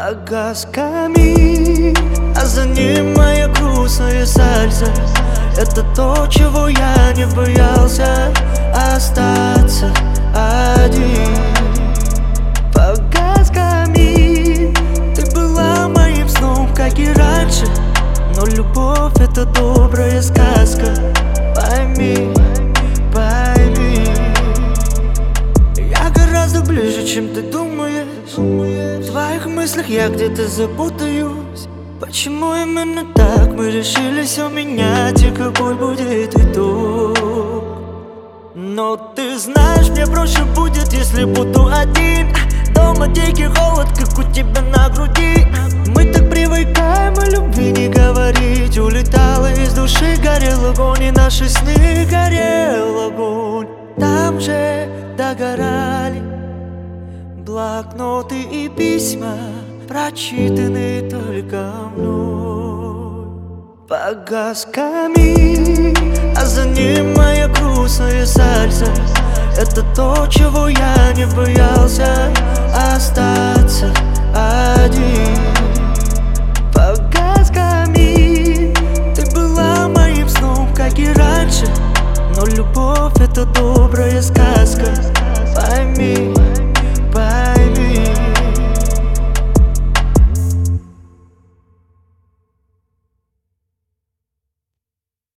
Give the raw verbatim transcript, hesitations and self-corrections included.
Погас камин, а за ним моя грустная сальса. Это то, чего я не боялся, остаться один. Погас камин, ты была моим сном, как и раньше. Но любовь — это добрая сказка. Пойми, пойми, я гораздо ближе, чем ты думаешь. В твоих мыслях я где-то запутаюсь. Почему именно так мы решили все менять, и какой будет итог? Но ты знаешь, мне проще будет, если буду один. Дома дикий холод, как у тебя на груди. Мы так привыкаем о любви не говорить. Улетала из души, горел огонь, и наши сны горел огонь. Там же догорали блокноты и письма, прочитанные только мной. Погас камин, а за ним моя грустная сальса. Это то, чего я не боялся, остаться один. Погас камин, ты была моим сном, как и раньше. Но любовь — это добрая сказка. Пойми,